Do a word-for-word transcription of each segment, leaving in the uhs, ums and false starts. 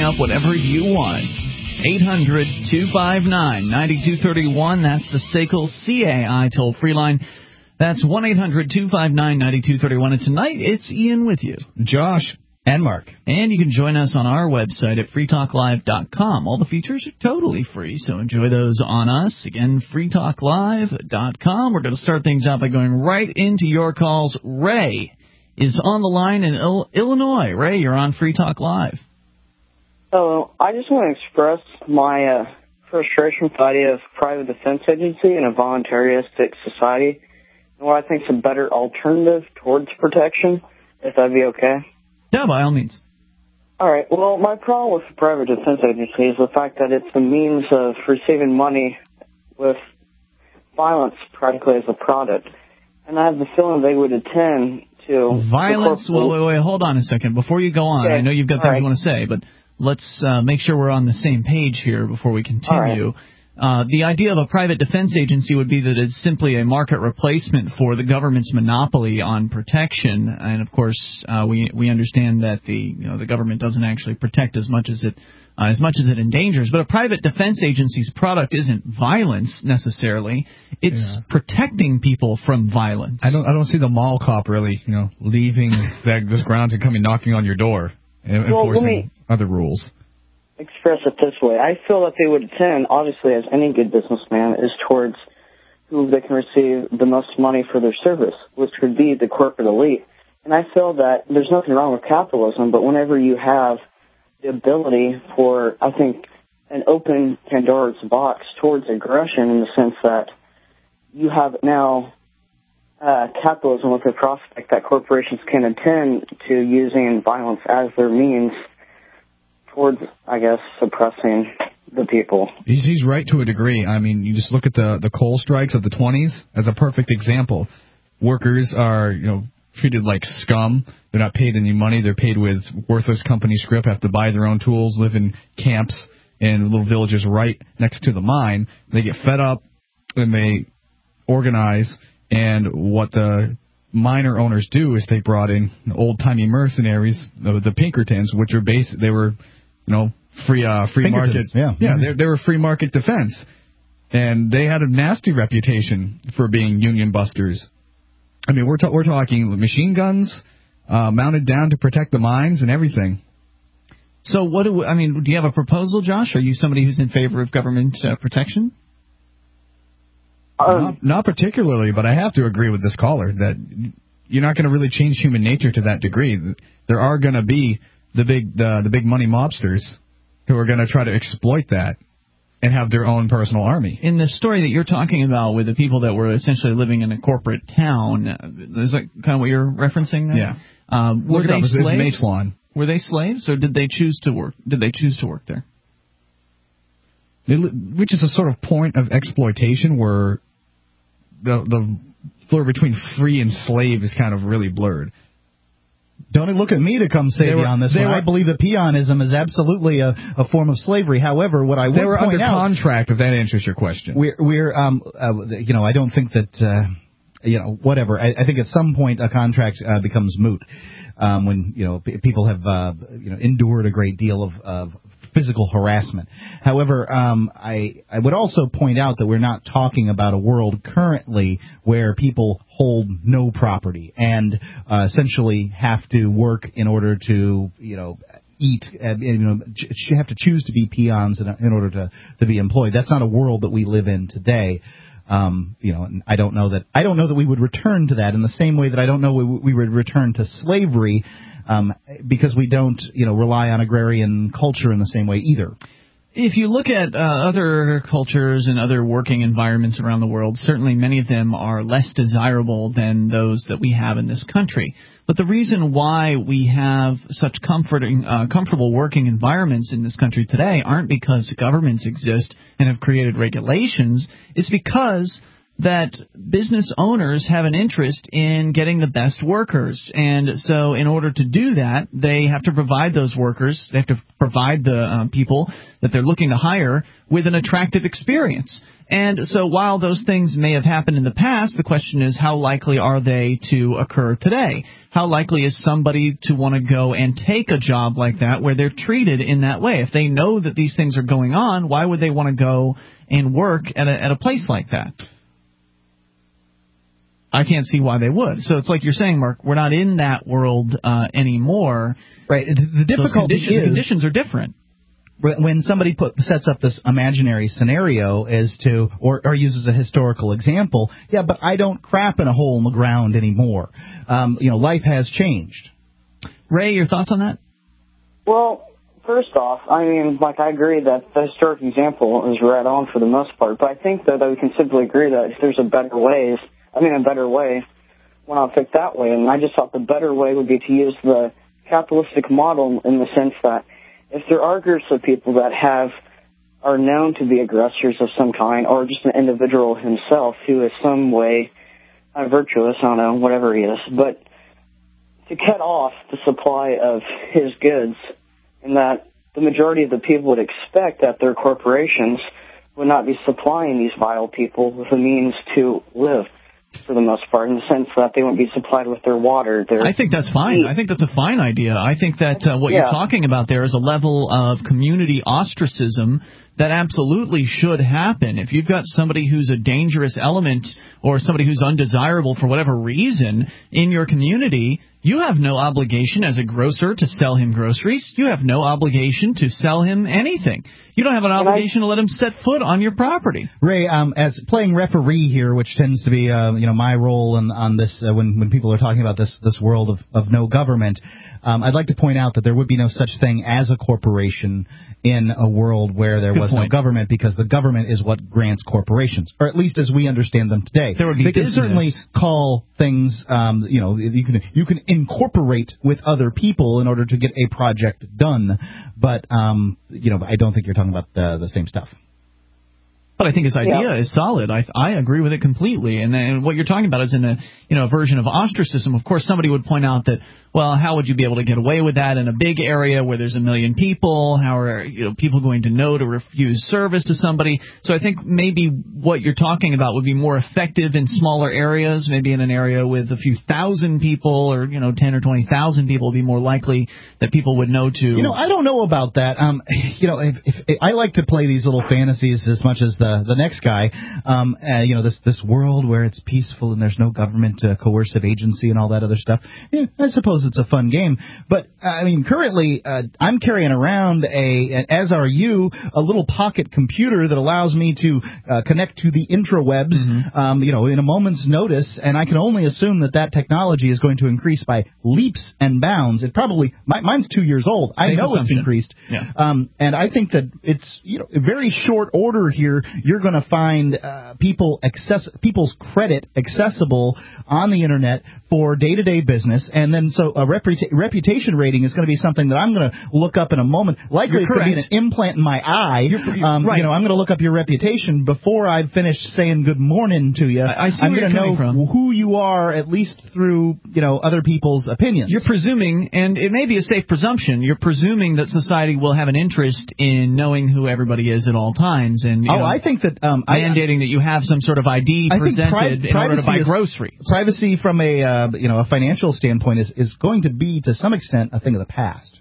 up whatever you want. eight hundred, two five nine, nine two three one. That's the S A C L C A I toll-free line. That's one eight hundred, two five nine, nine two three one. And tonight, it's Ian with you. Josh. And Mark. And you can join us on our website at free talk live dot com. All the features are totally free, so enjoy those on us. Again, free talk live dot com. We're going to start things out by going right into your calls. Ray is on the line in Il- Illinois. Ray, you're on Free Talk Live. Oh, I just want to express my uh, frustration with the idea of private defense agency in a voluntaristic society, and what I think is a better alternative towards protection, if that'd be okay. Yeah, by all means. All right. Well, my problem with the private defense agency is the fact that it's a means of receiving money with violence practically as a product. And I have the feeling they would attend to... Violence? Well, wait, wait, hold on a second. Before you go on, okay. I know you've got All things right. you want to say, but let's uh, make sure we're on the same page here before we continue. Uh, the idea of a private defense agency would be that it's simply a market replacement for the government's monopoly on protection, and of course, uh, we we understand that the you know the government doesn't actually protect as much as it uh, as much as it endangers. But a private defense agency's product isn't violence necessarily; it's yeah. protecting people from violence. I don't I don't see the mall cop really you know leaving that, those grounds and coming knocking on your door and well, enforcing me... other rules. Express it this way. I feel that they would attend, obviously, as any good businessman, is towards who they can receive the most money for their service, which would be the corporate elite. And I feel that there's nothing wrong with capitalism, but whenever you have the ability for, I think, an open Pandora's box towards aggression in the sense that you have now uh, capitalism with the prospect that corporations can attend to using violence as their means towards, I guess, suppressing the people. He's, he's right to a degree. I mean, you just look at the, the coal strikes of the twenties as a perfect example. Workers are, you know, treated like scum. They're not paid any money. They're paid with worthless company script, have to buy their own tools, live in camps in little villages right next to the mine. They get fed up and they organize, and what the miner owners do is they brought in old-timey mercenaries, the Pinkertons, which are based, they were, you know, free uh, free market. Yeah, yeah, mm-hmm. they they were free market defense, and they had a nasty reputation for being union busters. I mean, we're ta- we're talking machine guns uh, mounted down to protect the mines and everything. So, what do we, I mean? Do you have a proposal, Josh? Are you somebody who's in favor of government uh, protection? Um, not, not particularly, but I have to agree with this caller that you're not going to really change human nature to that degree. There are going to be the big the, the big money mobsters who are going to try to exploit that and have their own personal army. In the story that you're talking about with the people that were essentially living in a corporate town, is that kind of what you're referencing there? Yeah. Um, were Look they up, slaves? Maitland. Were they slaves, or did they choose to work? Did they choose to work there? It, which is a sort of point of exploitation where the the blur between free and slave is kind of really blurred. Don't look at me to come save were, you on this one. Were, I believe that peonism is absolutely a, a form of slavery. However, what I would they were point under out, contract, if that answers your question. We're, we're um, uh, you know, I don't think that, uh, you know, whatever. I, I think at some point a contract uh, becomes moot um, when, you know, p- people have, uh, you know, endured a great deal of, of physical harassment. However, um, I, I would also point out that we're not talking about a world currently where people hold no property and uh, essentially have to work in order to, you know, eat, uh, you know, ch- have to choose to be peons in, in order to, to be employed. That's not a world that we live in today. Um, you know, I don't know that I don't know that we would return to that in the same way that I don't know we, we would return to slavery. Um, because we don't, you know, rely on agrarian culture in the same way either. If you look at uh, other cultures and other working environments around the world, certainly many of them are less desirable than those that we have in this country. But the reason why we have such comforting, uh, comfortable working environments in this country today aren't because governments exist and have created regulations. It's because that business owners have an interest in getting the best workers. And so in order to do that, they have to provide those workers, they have to provide the um, people that they're looking to hire with an attractive experience. And so while those things may have happened in the past, the question is, how likely are they to occur today? How likely is somebody to want to go and take a job like that where they're treated in that way? If they know that these things are going on, why would they want to go and work at a, at a place like that? I can't see why they would. So it's like you're saying, Mark, we're not in that world uh, anymore. Right. The difficulty conditions, is the conditions are different. When somebody put, sets up this imaginary scenario as to, or, or uses a historical example, yeah, but I don't crap in a hole in the ground anymore. Um, you know, life has changed. Ray, your thoughts on that? Well, first off, I mean, like, I agree that the historic example is right on for the most part, but I think that, that we can simply agree that if there's a better way, I mean, a better way, why not pick that way? And I just thought the better way would be to use the capitalistic model in the sense that if there are groups of people that have are known to be aggressors of some kind, or just an individual himself who is some way uh, virtuous, I don't know, whatever he is, but to cut off the supply of his goods, and that the majority of the people would expect that their corporations would not be supplying these vile people with the means to live, for the most part, in the sense that they won't be supplied with their water. Their I think that's fine. Heat. I think that's a fine idea. I think that uh, what yeah. you're talking about there is a level of community ostracism that absolutely should happen. If you've got somebody who's a dangerous element or somebody who's undesirable for whatever reason in your community, you have no obligation as a grocer to sell him groceries. You have no obligation to sell him anything. You don't have an obligation to let him set foot on your property. Ray, um, as playing referee here, which tends to be uh, you know my role in, on this uh, when when people are talking about this this world of, of no government, um, I'd like to point out that there would be no such thing as a corporation in a world where there Good was point. no government, because the government is what grants corporations, or at least as we understand them today. There would be they business. can certainly call things, um, you know, you can you can incorporate with other people in order to get a project done, but um, you know, I don't think you're talking about uh, the same stuff. But I think his idea yeah. is solid. I I agree with it completely. And, and what you're talking about is in a you know a version of ostracism. Of course, somebody would point out that, well, how would you be able to get away with that in a big area where there's a million people? How are you know people going to know to refuse service to somebody? So I think maybe what you're talking about would be more effective in smaller areas. Maybe in an area with a few thousand people, or you know ten or twenty thousand people, would be more likely that people would know to. You know, I don't know about that. Um, you know, if, if, if I like to play these little fantasies as much as the the next guy. Um, uh, you know, this this world where it's peaceful and there's no government uh, coercive agency and all that other stuff. Yeah, I suppose it's a fun game. But I mean, currently uh, I'm carrying around a, as are you, a little pocket computer that allows me to uh, connect to the intrawebs. Mm-hmm. Um, you know, in a moment's notice, and I can only assume that that technology is going to increase by leaps and bounds. It probably my, mine's two years old. I Same know assumption. It's increased. Yeah. Um, and I think that it's you know very short order here. You're going to find uh, people access people's credit accessible on the internet for day-to-day business, and then so a reputa- reputation rating is going to be something that I'm going to look up in a moment. Likely, You're it's going to be an implant in my eye. You're, you're, um, right. You know, I'm going to look up your reputation before I've finished saying good morning to you. I, I see I'm where going you're to know coming from. who you are, at least through you know other people's opinions. You're presuming, and it may be a safe presumption, you're presuming that society will have an interest in knowing who everybody is at all times, and you oh, know, I think that um, mandating I, that you have some sort of I D I presented pri- in order to buy is, groceries. Privacy from a uh, you know a financial standpoint is, is going to be to some extent a thing of the past.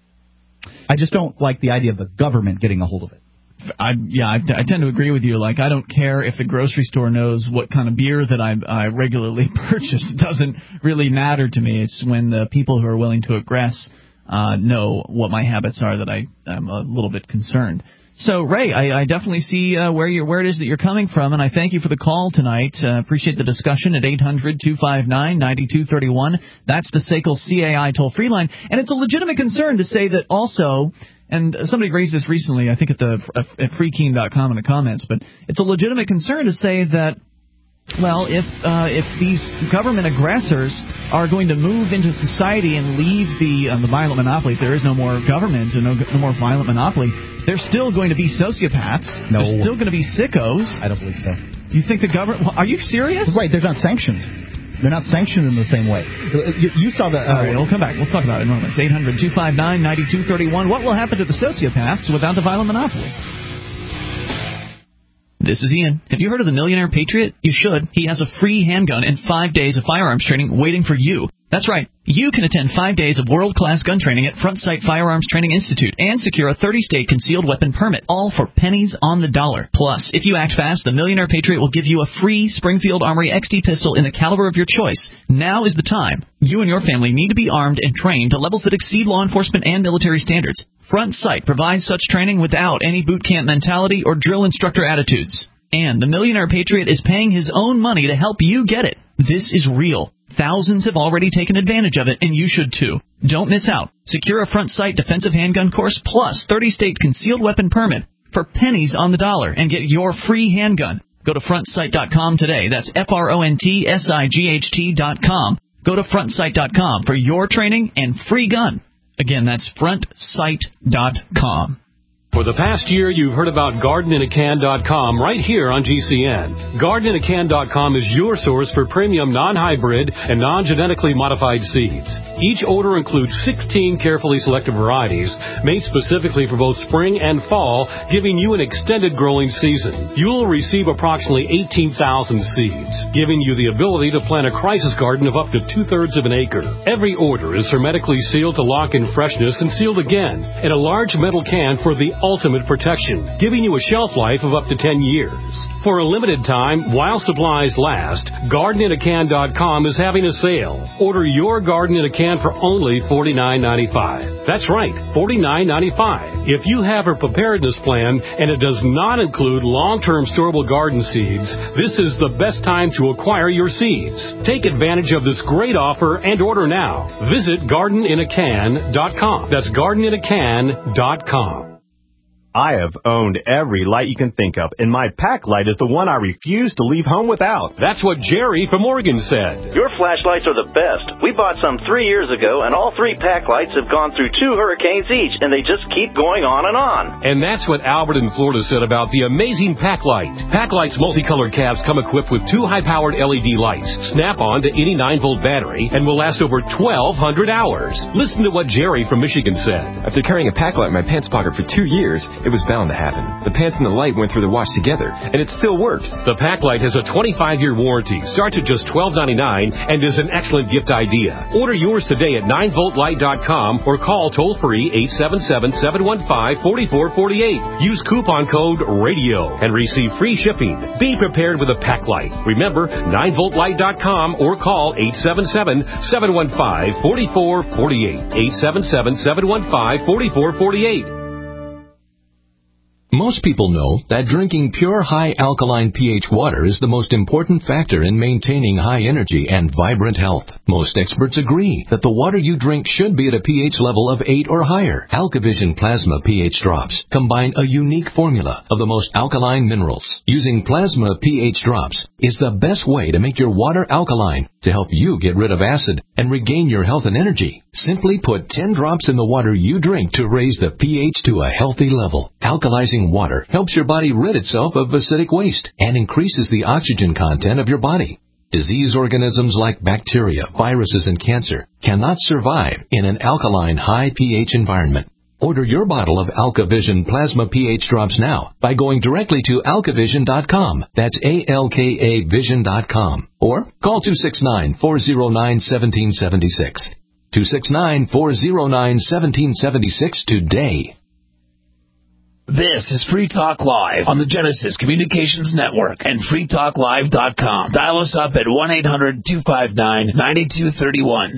I just don't like the idea of the government getting a hold of it. I yeah, I, I tend to agree with you. Like, I don't care if the grocery store knows what kind of beer that I, I regularly purchase. It doesn't really matter to me. It's when the people who are willing to aggress uh, know what my habits are that I, I'm a little bit concerned. So, Ray, I, I definitely see uh, where you're, where it is that you're coming from, and I thank you for the call tonight. Uh, appreciate the discussion at eight hundred two five nine nine two three one. That's the S A C L C A I toll-free line. And it's a legitimate concern to say that also, and somebody raised this recently, I think at the at free keen dot com in the comments, but it's a legitimate concern to say that, well, if uh, if these government aggressors are going to move into society and leave the uh, the violent monopoly, if there is no more government and no, no more violent monopoly, they're still going to be sociopaths. No. They're still going to be sickos. I don't believe so. You think the government... Are you serious? Right, they're not sanctioned. They're not sanctioned in the same way. You, you saw the... Uh, All right, we'll come back. We'll talk about it in moments. eight hundred two five nine nine two three one. What will happen to the sociopaths without the violent monopoly? This is Ian. Have you heard of the Millionaire Patriot? You should. He has a free handgun and five days of firearms training waiting for you. That's right. You can attend five days of world-class gun training at Front Sight Firearms Training Institute and secure a thirty-state concealed weapon permit, all for pennies on the dollar. Plus, if you act fast, the Millionaire Patriot will give you a free Springfield Armory X D pistol in the caliber of your choice. Now is the time. You and your family need to be armed and trained to levels that exceed law enforcement and military standards. Front Sight provides such training without any boot camp mentality or drill instructor attitudes. And the Millionaire Patriot is paying his own money to help you get it. This is real. Thousands have already taken advantage of it, and you should too. Don't miss out. Secure a Front Sight defensive handgun course plus thirty-state concealed weapon permit for pennies on the dollar and get your free handgun. Go to front sight dot com today. That's F R O N T S I G H T dot com. Go to front sight dot com for your training and free gun. Again, that's front sight dot com. For the past year, you've heard about garden in a can dot com right here on G C N. garden in a can dot com is your source for premium non-hybrid and non-genetically modified seeds. Each order includes sixteen carefully selected varieties made specifically for both spring and fall, giving you an extended growing season. You'll receive approximately eighteen thousand seeds, giving you the ability to plant a crisis garden of up to two-thirds of an acre. Every order is hermetically sealed to lock in freshness and sealed again in a large metal can for the ultimate protection, giving you a shelf life of up to ten years. For a limited time, while supplies last, garden in a can dot com is having a sale. Order your garden in a can for only forty-nine ninety-five. That's right, forty-nine ninety-five. If you have a preparedness plan and it does not include long-term storable garden seeds, this is the best time to acquire your seeds. Take advantage of this great offer and order now. Visit garden in a can dot com. That's garden in a can dot com. I have owned every light you can think of, and my pack light is the one I refuse to leave home without. That's what Jerry from Oregon said. Your flashlights are the best. We bought some three years ago, and all three pack lights have gone through two hurricanes each, and they just keep going on and on. And that's what Albert in Florida said about the amazing pack light. Pack light's multicolored cabs come equipped with two high-powered L E D lights, snap on to any nine volt battery, and will last over twelve hundred hours. Listen to what Jerry from Michigan said. After carrying a pack light in my pants pocket for two years, it was bound to happen. The pants and the light went through the wash together, and it still works. The pack light has a twenty-five year warranty, starts at just twelve ninety-nine, and is an excellent gift idea. Order yours today at nine volt light dot com or call toll-free eight seven seven, seven one five, four four four eight. Use coupon code RADIO and receive free shipping. Be prepared with a pack light. Remember, nine volt light dot com or call eight seven seven, seven one five, four four four eight. eight seven seven, seven one five, four four four eight. Most people know that drinking pure high-alkaline pH water is the most important factor in maintaining high energy and vibrant health. Most experts agree that the water you drink should be at a pH level of eight or higher. AlkaVision Plasma pH drops combine a unique formula of the most alkaline minerals. Using Plasma pH drops is the best way to make your water alkaline to help you get rid of acid and regain your health and energy. Simply put ten drops in the water you drink to raise the pH to a healthy level. Alkalizing water helps your body rid itself of acidic waste and increases the oxygen content of your body. Disease organisms like bacteria, viruses, and cancer cannot survive in an alkaline high pH environment. Order your bottle of AlkaVision Plasma pH drops now by going directly to alka vision dot com. That's A L K A vision dot com. Or call two six nine, four zero nine, one seven seven six. two six nine, four zero nine, one seven seven six today. This is Free Talk Live on the Genesis Communications Network and free talk live dot com. Dial us up at one eight hundred, two five nine, nine two three one.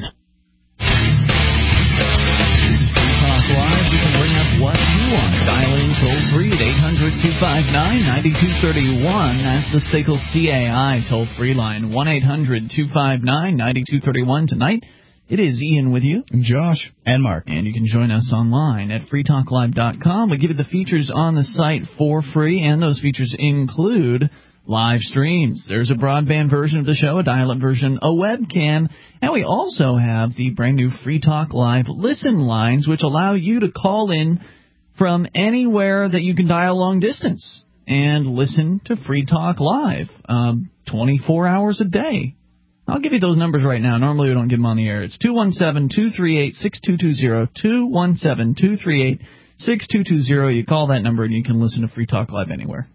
Live, you can bring up what you want. Dialing toll-free at eight hundred, two five nine, nine two three one. That's the S A C L C A I toll-free line, one eight hundred, two five nine, nine two three one. Tonight, it is Ian with you. And Josh. And Mark. And you can join us online at free talk live dot com. We give you the features on the site for free, and those features include live streams. There's a broadband version of the show, a dial-up version, a webcam, and we also have the brand new Free Talk Live listen lines, which allow you to call in from anywhere that you can dial long distance. and listen to Free Talk Live um, twenty-four hours a day. I'll give you those numbers right now. Normally we don't give them on the air. It's two one seven, two three eight, six two two zero, two one seven, two three eight, six two two zero. You call that number and you can listen to Free Talk Live anywhere.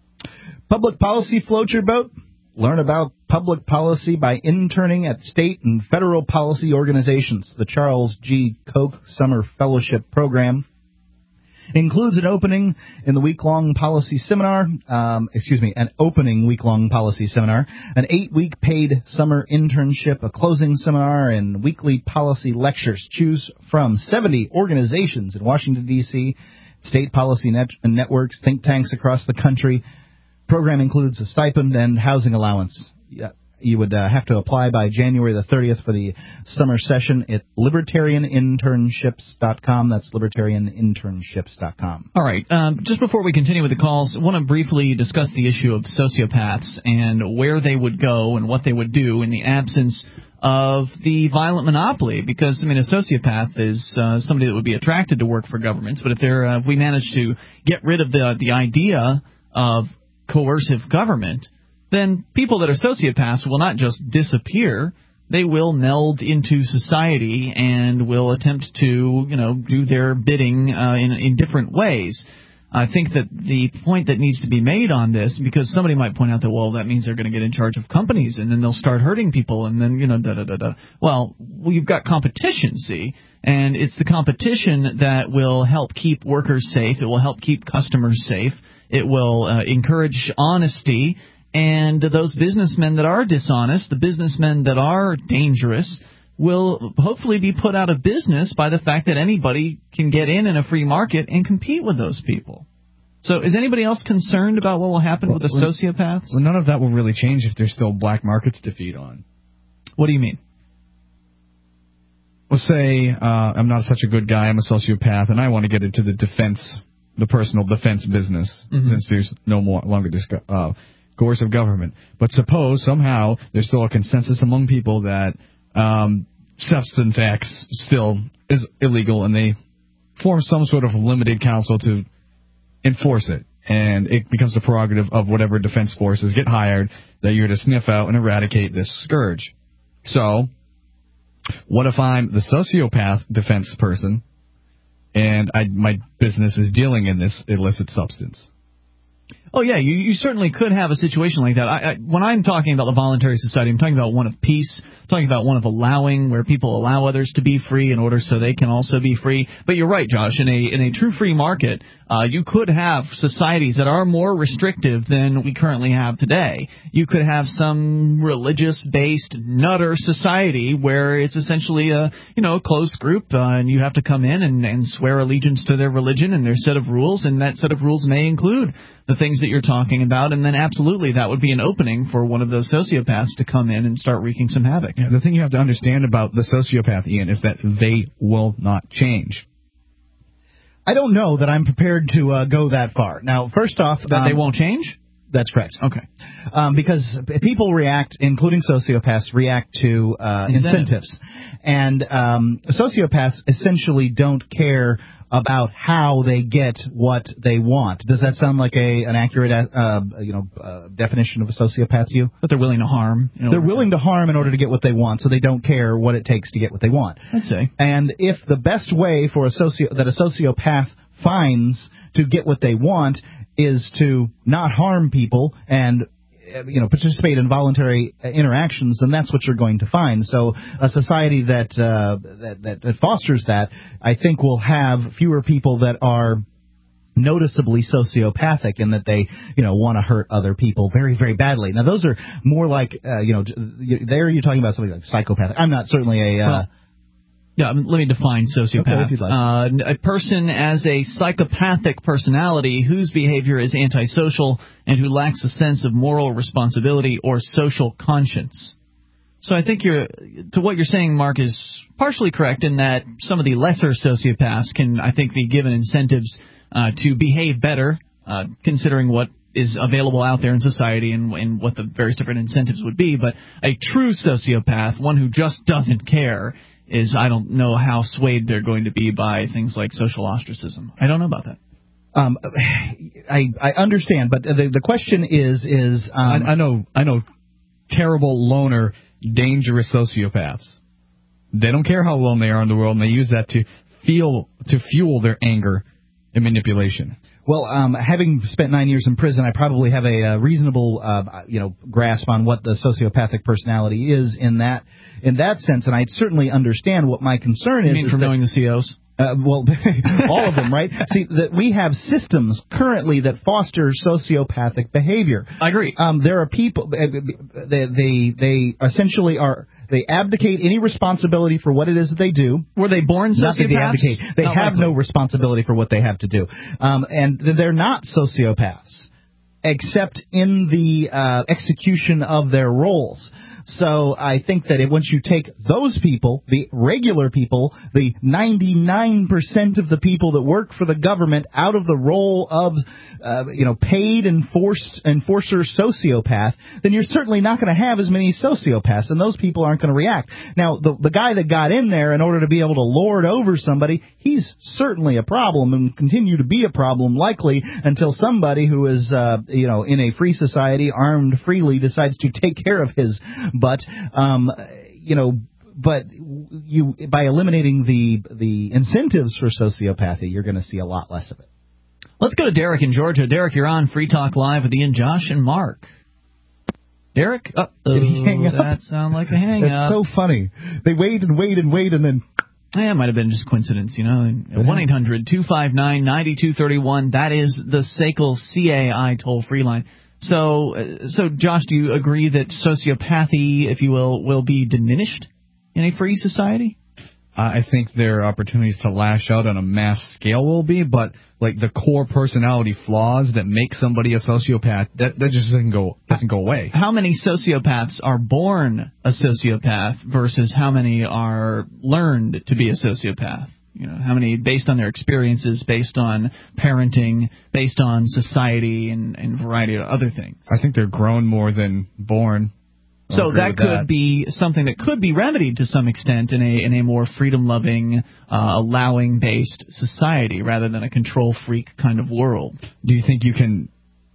Public policy float your boat? Learn about public policy by interning at state and federal policy organizations. The Charles G. Koch Summer Fellowship Program includes an opening in the week-long policy seminar, um, excuse me, an opening week-long policy seminar, an eight-week paid summer internship, a closing seminar, and weekly policy lectures. Choose from seventy organizations in Washington, D C, state policy net- networks, think tanks across the country. Program includes a stipend and housing allowance. Yeah. You would uh, have to apply by January the thirtieth for the summer session at libertarian internships dot com. That's libertarian internships dot com. All right. Um, just before we continue with the calls, I want to briefly discuss the issue of sociopaths and where they would go and what they would do in the absence of the violent monopoly. Because, I mean, a sociopath is uh, somebody that would be attracted to work for governments. But if, they're, uh, if we manage to get rid of the the idea of coercive government, then people that are sociopaths will not just disappear. They will meld into society and will attempt to, you know, do their bidding uh, in, in different ways. I think that the point that needs to be made on this, because somebody might point out that, well, that means they're going to get in charge of companies and then they'll start hurting people and then, you know, da-da-da-da. Well, you've got competition, see, and it's the competition that will help keep workers safe. It will help keep customers safe. It will uh, encourage honesty. And those businessmen that are dishonest, the businessmen that are dangerous, will hopefully be put out of business by the fact that anybody can get in in a free market and compete with those people. So is anybody else concerned about what will happen well, with the sociopaths? Well, none of that will really change if there's still black markets to feed on. What do you mean? Well, say uh, I'm not such a good guy, I'm a sociopath, and I want to get into the defense, the personal defense business, mm-hmm. since there's no more longer discuss. Uh, coercive government. But suppose somehow there's still a consensus among people that um, substance acts still is illegal, and they form some sort of limited council to enforce it. And it becomes the prerogative of whatever defense forces get hired that you're to sniff out and eradicate this scourge. So, what if I'm the sociopath defense person, and I, my business is dealing in this illicit substance? Oh, yeah, you, you certainly could have a situation like that. I, I, when I'm talking about the voluntary society, I'm talking about one of peace, I'm talking about one of allowing, where people allow others to be free in order so they can also be free. But you're right, Josh, in a in a true free market, uh, you could have societies that are more restrictive than we currently have today. You could have some religious-based nutter society where it's essentially a, you know, a closed group, uh, and you have to come in and, and swear allegiance to their religion and their set of rules, and that set of rules may include the things that you're talking about, and then absolutely that would be an opening for one of those sociopaths to come in and start wreaking some havoc. Yeah, the thing you have to understand about the sociopath, Ian, is that they will not change. I don't know that I'm prepared to uh, go that far. Now, first off... That um, they won't change? That's correct. Okay. Um, because people react, including sociopaths, react to uh, incentives. And um, sociopaths essentially don't care about how they get what they want. Does that sound like a an accurate uh, you know uh, definition of a sociopath to you? But they're willing to harm. You know, they're willing to harm in order to get what they want, so they don't care what it takes to get what they want. I'd say. And if the best way for a socio that a sociopath finds to get what they want is to not harm people and, you know, participate in voluntary interactions, then that's what you're going to find. So a society that, uh, that, that that fosters that, I think, will have fewer people that are noticeably sociopathic and that they, you know, want to hurt other people very, very badly. Now, those are more like, uh, you know, there you're talking about something like psychopathic. I'm not certainly a... Uh, well, Yeah, let me define sociopath. Okay, if you'd like. Uh, a person as a psychopathic personality whose behavior is antisocial and who lacks a sense of moral responsibility or social conscience. So I think you're, to what you're saying, Mark, is partially correct in that some of the lesser sociopaths can, I think, be given incentives uh, to behave better, uh, considering what is available out there in society and, and what the various different incentives would be. But a true sociopath, one who just doesn't care, is I don't know how swayed they're going to be by things like social ostracism. I don't know about that. Um, I, I understand, but the the question is is um, I, I know I know terrible loner, dangerous sociopaths. They don't care how alone they are in the world, and they use that to feel to fuel their anger and manipulation. Well, um, having spent nine years in prison, I probably have a, a reasonable, uh, you know, grasp on what the sociopathic personality is in that in that sense, and I certainly understand what my concern you is. Mean is from that, knowing the C Os? Uh, well, all of them, right? See, that we have systems currently that foster sociopathic behavior. I agree. Um, there are people, they, they, they essentially are, they abdicate any responsibility for what it is that they do. Were they born sociopaths? Not that they abdicate. They Not have likely. no responsibility for what they have to do. Um, and they're not sociopaths, except in the uh, execution of their roles. So I think that if, once you take those people, the regular people, the ninety-nine percent of the people that work for the government out of the role of, uh, you know, paid enforced enforcer sociopath, then you're certainly not going to have as many sociopaths, and those people aren't going to react. Now, the the guy that got in there in order to be able to lord over somebody, he's certainly a problem and continue to be a problem likely until somebody who is, uh, you know, in a free society, armed freely, decides to take care of his But, um, you know, but you by eliminating the the incentives for sociopathy, you're going to see a lot less of it. Let's go to Derek in Georgia. Derek, you're on Free Talk Live with Ian, Josh, and Mark. Derek? Uh, Did he hang up? That sounds like a hang It's up. so funny. They wait and wait and wait and then... Yeah, it might have been just coincidence, you know. one eight hundred two five nine nine two three one. That is the S A C L C A I toll-free line. So, uh, so Josh, do you agree that sociopathy, if you will, will be diminished in a free society? I think their opportunities to lash out on a mass scale will be, but like the core personality flaws that make somebody a sociopath, that that just doesn't go doesn't go away. How many sociopaths are born a sociopath versus how many are learned to be a sociopath? You know, how many based on their experiences, based on parenting, based on society, and, and a variety of other things. I think they're grown more than born. So that could that. be something that could be remedied to some extent in a in a more freedom-loving, uh, allowing-based society rather than a control-freak kind of world. Do you think you can?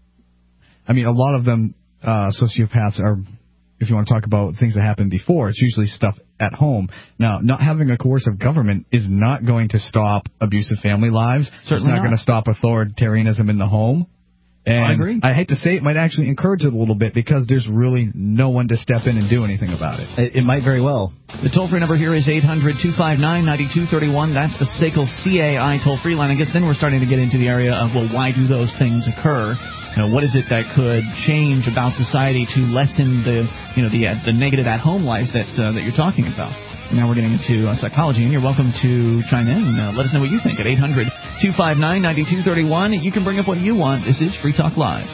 I mean, a lot of them uh, sociopaths are. If you want to talk about things that happened before, it's usually stuff at home. Now, not having a coercive government is not going to stop abusive family lives. Certainly it's not, not. going to stop authoritarianism in the home. And I agree. I hate to say it, might actually encourage it a little bit because there's really no one to step in and do anything about it. It, it might very well. The toll-free number here is eight hundred two five nine nine two three one. That's the S A C L C A I toll-free line. I guess then we're starting to get into the area of, well, why do those things occur? You know, what is it that could change about society to lessen the, you know, the uh, the negative at-home lives that uh, that you're talking about? Now we're getting into uh, psychology, and you're welcome to chime in. Uh, let us know what you think at eight hundred two five nine nine two three one. You can bring up what you want. This is Free Talk Live.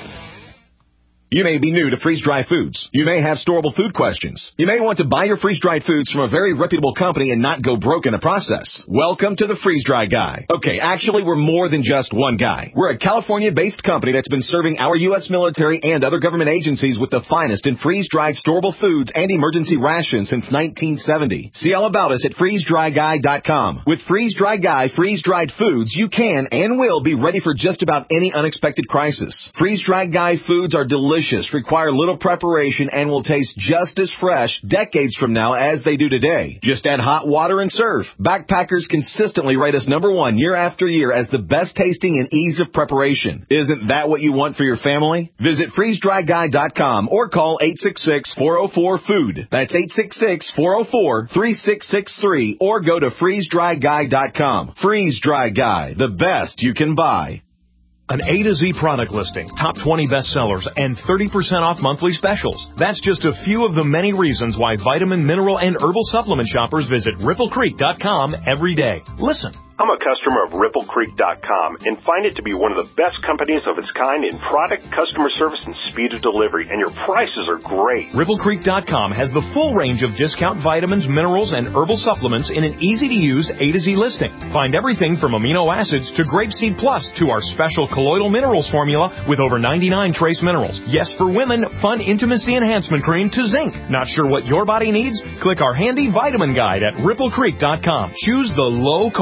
You may be new to freeze-dried foods. You may have storable food questions. You may want to buy your freeze-dried foods from a very reputable company and not go broke in the process. Welcome to the Freeze-Dry Guy. Okay, actually, we're more than just one guy. We're a California-based company that's been serving our U S military and other government agencies with the finest in freeze-dried storable foods and emergency rations since nineteen seventy. See all about us at freeze dry guy dot com. With Freeze-Dry Guy freeze-dried foods, you can and will be ready for just about any unexpected crisis. Freeze-Dry Guy foods are delicious, require little preparation, and will taste just as fresh decades from now as they do today. Just add hot water and serve. Backpackers consistently rate us number one year after year as the best tasting and ease of preparation. Isn't that what you want for your family? Visit freeze dry guy dot com or call eight six six, four oh four, food. That's eight six six, four oh four, three six six three or go to freeze dry guy dot com. Freeze Dry Guy, the best you can buy. An A to Z product listing, top twenty bestsellers, and thirty percent off monthly specials. That's just a few of the many reasons why vitamin, mineral, and herbal supplement shoppers visit ripple creek dot com every day. Listen. I'm a customer of ripple creek dot com and find it to be one of the best companies of its kind in product, customer service, and speed of delivery, and your prices are great. ripple creek dot com has the full range of discount vitamins, minerals, and herbal supplements in an easy-to-use A to Z listing. Find everything from amino acids to Grapeseed Plus to our special colloidal minerals formula with over ninety-nine trace minerals. Yes, for women, fun intimacy enhancement cream to zinc. Not sure what your body needs? Click our handy vitamin guide at ripple creek dot com. Choose the low-cost,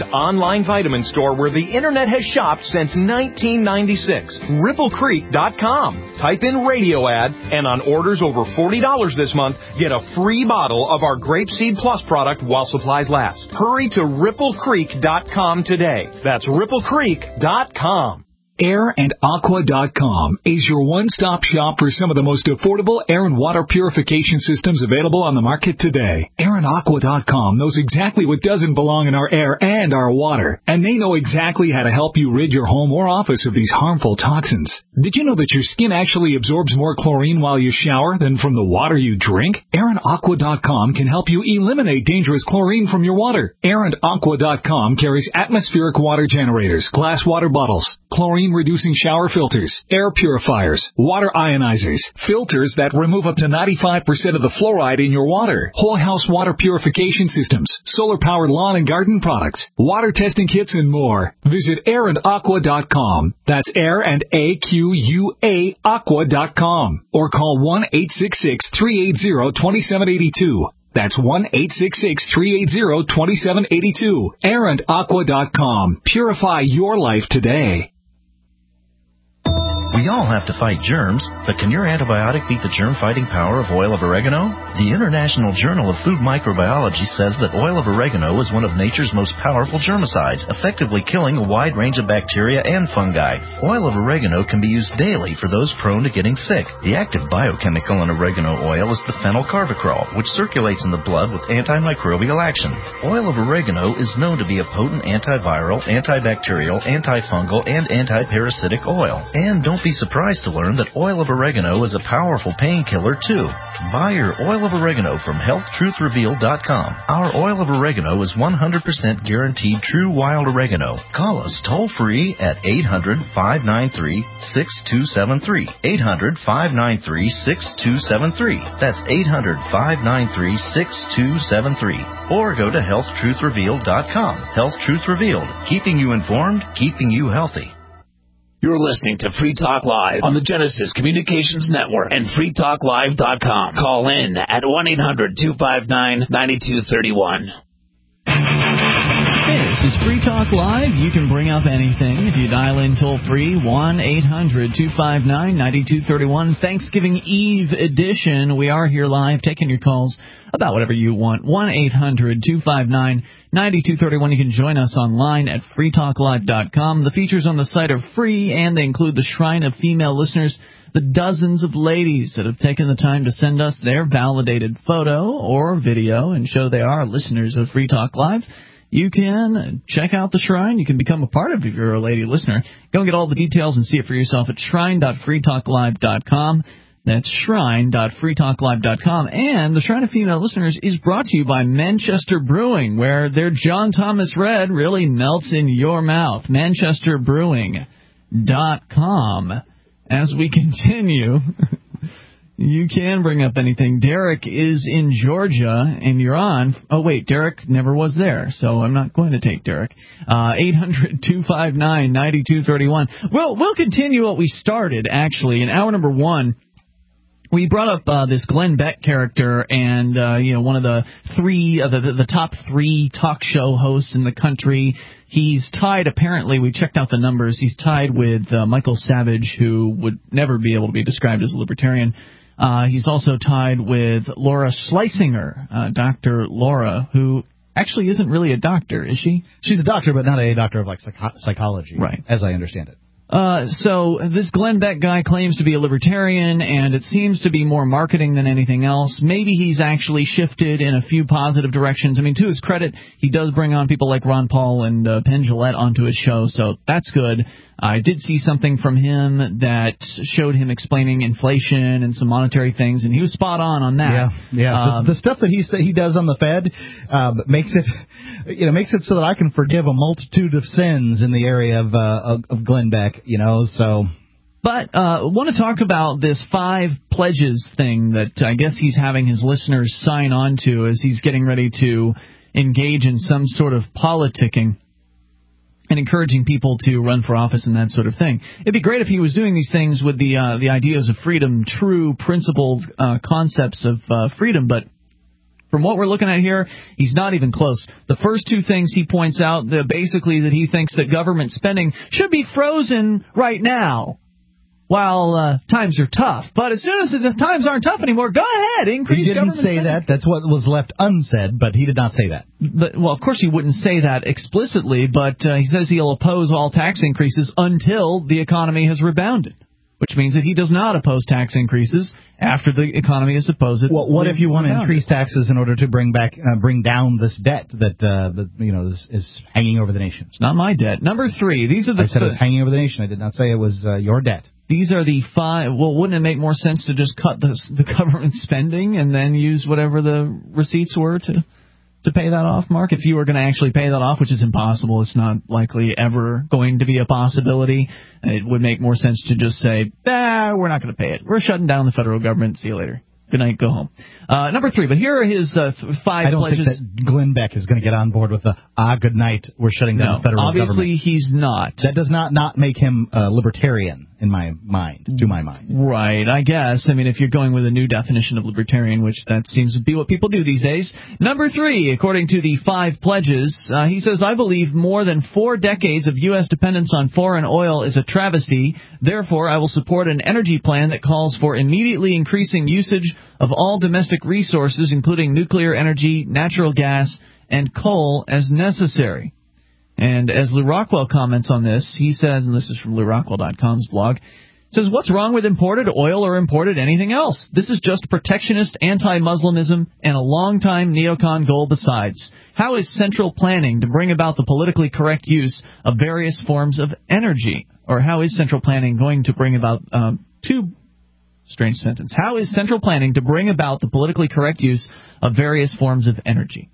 online vitamin store where the internet has shopped since nineteen ninety-six. Ripple Creek dot com. Type in radio ad, and on orders over forty dollars this month, get a free bottle of our Grapeseed Plus product while supplies last. Hurry to Ripple Creek dot com today. That's Ripple Creek dot com. air and aqua dot com is your one-stop shop for some of the most affordable air and water purification systems available on the market today. air and aqua dot com knows exactly what doesn't belong in our air and our water, and they know exactly how to help you rid your home or office of these harmful toxins. Did you know that your skin actually absorbs more chlorine while you shower than from the water you drink? air and aqua dot com can help you eliminate dangerous chlorine from your water. air and aqua dot com carries atmospheric water generators, glass water bottles, chlorine reducing shower filters, air purifiers, water ionizers, filters that remove up to ninety-five percent of the fluoride in your water, whole house water purification systems, solar powered lawn and garden products, water testing kits, and more. Visit air and aqua dot com. That's air and A Q U A aqua dot com. Or call one eight six six, three eight zero, two seven eight two. That's one eight six six, three eight zero, two seven eight two. air and aqua dot com. Purify your life today. We all have to fight germs, but can your antibiotic beat the germ-fighting power of oil of oregano? The International Journal of Food Microbiology says that oil of oregano is one of nature's most powerful germicides, effectively killing a wide range of bacteria and fungi. Oil of oregano can be used daily for those prone to getting sick. The active biochemical in oregano oil is the phenylcarvacrol, which circulates in the blood with antimicrobial action. Oil of oregano is known to be a potent antiviral, antibacterial, antifungal, and antiparasitic oil. And don't be surprised to learn that oil of oregano is a powerful painkiller too. Buy your oil of oregano from health truth revealed dot com. Our oil of oregano is one hundred percent guaranteed true wild oregano. Call us toll free at eight hundred, five nine three, six two seven three. eight hundred, five nine three, six two seven three. That's eight hundred, five nine three, six two seven three. Or go to health truth revealed dot com. Health Truth Revealed, keeping you informed, keeping you healthy. You're listening to Free Talk Live on the Genesis Communications Network and free talk live dot com. Call in at one eight hundred, two five nine, nine two three one. Hey, this is Free Talk Live. You can bring up anything if you dial in toll-free, one eight hundred, two five nine, nine two three one. Thanksgiving Eve edition. We are here live taking your calls about whatever you want. one eight hundred, two five nine, nine two three one. You can join us online at free talk live dot com. The features on the site are free, and they include the Shrine of Female Listeners, the dozens of ladies that have taken the time to send us their validated photo or video and show they are listeners of Free Talk Live. You can check out the Shrine. You can become a part of it if you're a lady listener. Go and get all the details and see it for yourself at shrine dot free talk live dot com. That's shrine dot free talk live dot com. And the Shrine of Female Listeners is brought to you by Manchester Brewing, where their John Thomas Red really melts in your mouth. manchester brewing dot com. As we continue, you can bring up anything. Derek is in Georgia, and you're on. Oh, wait, Derek never was there, so I'm not going to take Derek. Uh, eight hundred, two five nine, nine two three one. Well, we'll continue what we started, actually. In hour number one, we brought up uh, this Glenn Beck character, and uh, you know, one of the three, uh, the, the top three talk show hosts in the country. He's tied, apparently, we checked out the numbers, he's tied with uh, Michael Savage, who would never be able to be described as a libertarian. Uh, he's also tied with Laura Schlesinger, uh, Doctor Laura, who actually isn't really a doctor, is she? She's a doctor, but not a doctor of like psych- psychology, right? As I understand it. Uh, so this Glenn Beck guy claims to be a libertarian, and it seems to be more marketing than anything else. Maybe he's actually shifted in a few positive directions. I mean, to his credit, he does bring on people like Ron Paul and uh, Penn Jillette onto his show, so that's good. I did see something from him that showed him explaining inflation and some monetary things, and he was spot on on that. Yeah, yeah. Um, the, the stuff that he he does on the Fed uh, makes it, you know, makes it so that I can forgive a multitude of sins in the area of uh, of, of Glenn Beck, you know. So. But I uh, want to talk about this five pledges thing that I guess he's having his listeners sign on to as he's getting ready to engage in some sort of politicking and encouraging people to run for office and that sort of thing. It'd be great if he was doing these things with the uh, the ideas of freedom, true, principled uh, concepts of uh, freedom, but for from what we're looking at here, he's not even close. The first two things he points out, the, basically that he thinks that government spending should be frozen right now while uh, times are tough. But as soon as the times aren't tough anymore, go ahead, increase government spending. He didn't say that. That's what was left unsaid, but he did not say that. But, well, of course he wouldn't say that explicitly, but uh, he says he'll oppose all tax increases until the economy has rebounded, which means that he does not oppose tax increases after the economy is supposed to. Well, what if you want to increase taxes in order to bring back, uh, bring down this debt that, uh, that you know, is, is hanging over the nation? It's not my debt. Number three, these are the. I said it was hanging over the nation. I did not say it was uh, your debt. These are the five. Well, wouldn't it make more sense to just cut the the government spending and then use whatever the receipts were to to pay that off, Mark? If you were going to actually pay that off, which is impossible, it's not likely ever going to be a possibility. It would make more sense to just say, ah, we're not going to pay it. We're shutting down the federal government. See you later. Good night, go home. Uh, number three, but here are his uh, th- five I don't pledges. think that Glenn Beck is going to get on board with the, ah, good night, we're shutting down no, the federal obviously government. Obviously he's not. That does not, not make him uh, libertarian in my mind, to my mind. Right, I guess. I mean, if you're going with a new definition of libertarian, which that seems to be what people do these days. Number three, according to the five pledges, uh, he says, I believe more than four decades of U S dependence on foreign oil is a travesty. Therefore, I will support an energy plan that calls for immediately increasing usage of all domestic resources, including nuclear energy, natural gas, and coal as necessary. And as Lou Rockwell comments on this, he says, and this is from Lou Rockwell dot com's blog, says, what's wrong with imported oil or imported anything else? This is just protectionist anti-Muslimism and a long-time neocon goal besides. How is central planning to bring about the politically correct use of various forms of energy? Or how is central planning going to bring about um, two... Strange sentence. How is central planning to bring about the politically correct use of various forms of energy?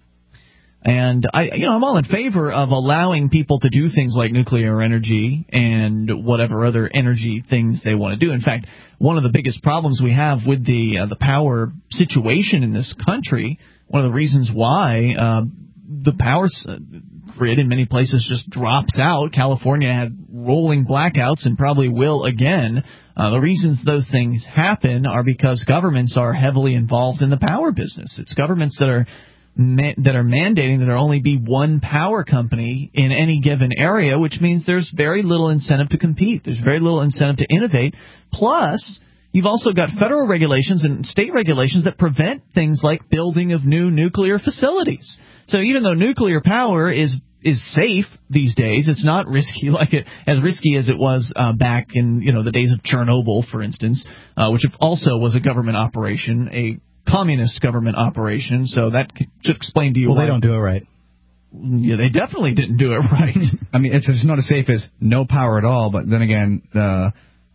And I, you know, I'm all in favor of allowing people to do things like nuclear energy and whatever other energy things they want to do. In fact, one of the biggest problems we have with the uh, the power situation in this country, one of the reasons why uh, the power grid in many places just drops out. California had rolling blackouts and probably will again. Uh, the reasons those things happen are because governments are heavily involved in the power business. It's governments that are ma- that are mandating that there only be one power company in any given area, which means there's very little incentive to compete. There's very little incentive to innovate. Plus, you've also got federal regulations and state regulations that prevent things like building of new nuclear facilities. So even though nuclear power is is safe these days, it's not risky like it as risky as it was uh, back in you know the days of Chernobyl, for instance, uh, which also was a government operation, a communist government operation. So that should explain to you. Well, why. They don't do it right. Yeah, they definitely didn't do it right. I mean, it's, it's not as safe as no power at all. But then again, uh,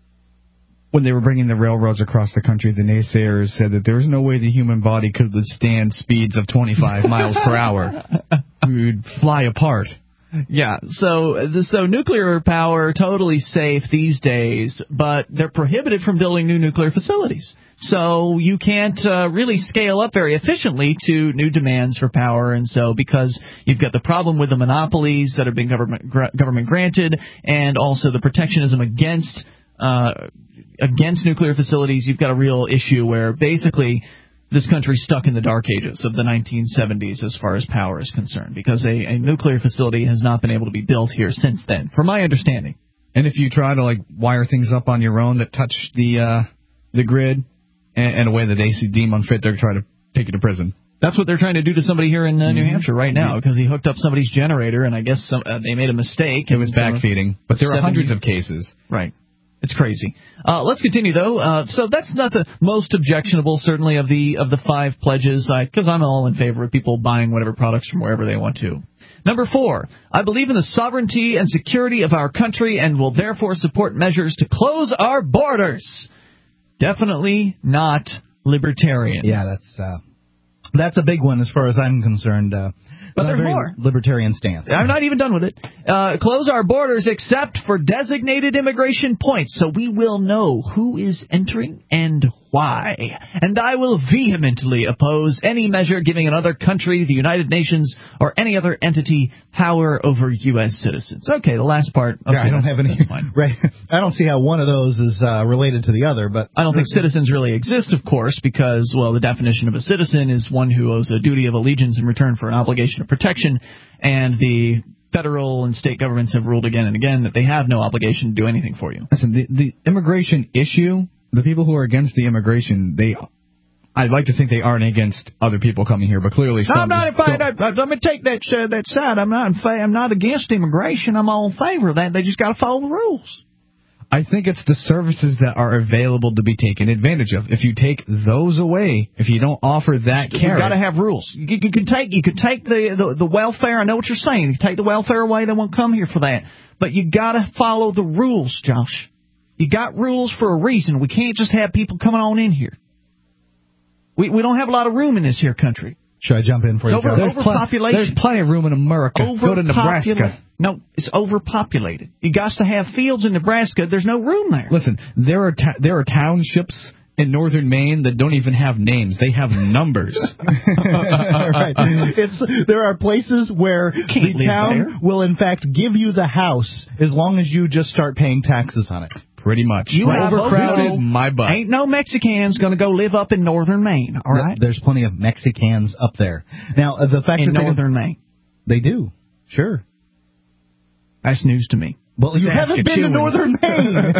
when they were bringing the railroads across the country, the naysayers said that there was no way the human body could withstand speeds of twenty-five miles per hour. We would fly apart. Yeah, so so nuclear power totally safe these days, but they're prohibited from building new nuclear facilities. So you can't uh, really scale up very efficiently to new demands for power, and so because you've got the problem with the monopolies that have been government gra- government granted, and also the protectionism against uh, against nuclear facilities, you've got a real issue where basically this country's stuck in the dark ages of the nineteen seventies as far as power is concerned, because a, a nuclear facility has not been able to be built here since then, from my understanding. And if you try to like wire things up on your own that touch the uh, the grid in, in a way that they deem unfit, they're trying to take you to prison. That's what they're trying to do to somebody here in uh, New Hampshire right now, because he hooked up somebody's generator, and I guess some, uh, they made a mistake. It was backfeeding, but there are hundreds of cases. Right. It's crazy. Uh, let's continue, though. Uh, so that's not the most objectionable, certainly, of the of the five pledges, because I'm all in favor of people buying whatever products from wherever they want to. Number four, I believe in the sovereignty and security of our country and will therefore support measures to close our borders. Definitely not libertarian. Yeah, that's uh, that's a big one as far as I'm concerned. Uh, But there's more. Libertarian stance. I'm not even done with it. Uh, close our borders except for designated immigration points, so we will know who is entering and why. And I will vehemently oppose any measure giving another country, the United Nations, or any other entity power over U S citizens. Okay, the last part. Okay, yeah, I don't have any. Right. I don't see how one of those is uh, related to the other, but I don't think citizens really exist, of course, because, well, the definition of a citizen is one who owes a duty of allegiance in return for an obligation of protection, and the federal and state governments have ruled again and again that they have no obligation to do anything for you. Listen, the, the immigration issue, the people who are against the immigration, they, I'd like to think they aren't against other people coming here, but clearly some. I'm not. I, I, let me take that uh, that side. I'm not. In fa- I'm not against immigration. I'm all in favor of that. They just got to follow the rules. I think it's the services that are available to be taken advantage of. If you take those away, if you don't offer that care, you've got to have rules. You, you can take you can take the, the the welfare. I know what you're saying. You take the welfare away, they won't come here for that. But you got to follow the rules, Josh. You got rules for a reason. We can't just have people coming on in here. We we don't have a lot of room in this here country. Should I jump in for you, over, Josh? There's, overpopulation. pl- there's plenty of room in America. Go to Nebraska. No, it's overpopulated. You got to have fields in Nebraska. There's no room there. Listen, there are ta- there are townships in northern Maine that don't even have names. They have numbers. Right. It's, there are places where the town there. will, in fact, give you the house as long as you just start paying taxes on it. Pretty much. You have overcrowded, no, my butt. Ain't no Mexicans going to go live up in northern Maine, all right? There's plenty of Mexicans up there. Now, uh, the fact in that northern Maine. They do, sure. That's news to me. Well, you haven't been to northern Maine.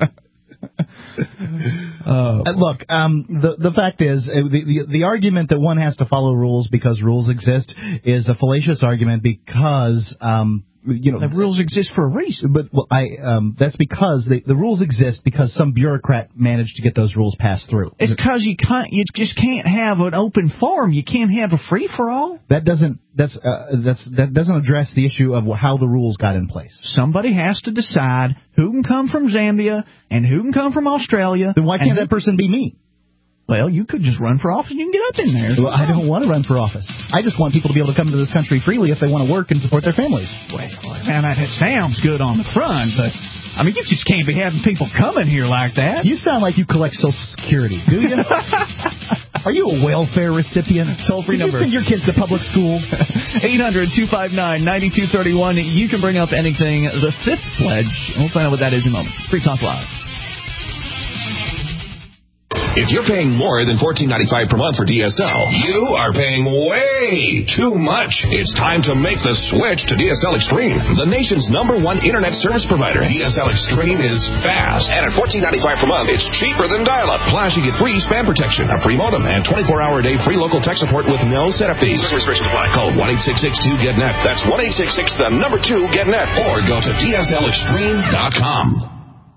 uh, Look, um, the the fact is, uh, the, the the argument that one has to follow rules because rules exist is a fallacious argument because um, you know the rules exist for a reason. But well, I um, that's because the the rules exist because some bureaucrat managed to get those rules passed through. It's because you can't you just can't have an open forum. You can't have a free for all. That doesn't that's uh, that's that doesn't address the issue of how the rules got in place. Somebody has to decide who can come from Zambia and who can come from Australia. Then why can't that person be me? Well, you could just run for office and you can get up in there. Well, I don't want to run for office. I just want people to be able to come to this country freely if they want to work and support their families. Well, man, that sounds good on the front, but, I mean, you just can't be having people coming here like that. You sound like you collect Social Security, do you? Are you a welfare recipient? Toll-free number. Did you send your kids to public school? eight hundred, two five nine, nine two three one. You can bring up anything. The fifth pledge. We'll find out what that is in a moment. Free Talk Live. If you're paying more than fourteen ninety-five per month for D S L, you are paying way too much. It's time to make the switch to D S L Extreme, the nation's number one internet service provider. D S L Extreme is fast, and at fourteen ninety-five per month, it's cheaper than dial-up. Plus, you get free spam protection, a free modem, and twenty-four hour a day free local tech support with no setup fees. Restrictions apply. Call one eight six six two get net. That's one eight six six the number two get net, or go to D S L extreme dot com.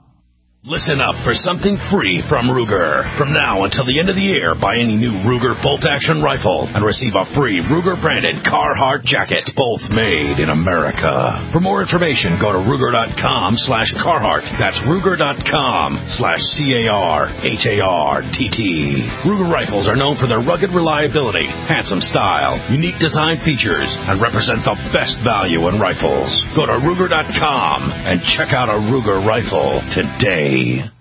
Listen up for something free from Ruger. From now until the end of the year, buy any new Ruger bolt-action rifle and receive a free Ruger-branded Carhartt jacket, both made in America. For more information, go to Ruger.com slash Carhartt. That's Ruger.com slash C-A-R-H-A-R-T-T. Ruger rifles are known for their rugged reliability, handsome style, unique design features, and represent the best value in rifles. Go to Ruger dot com and check out a Ruger rifle today.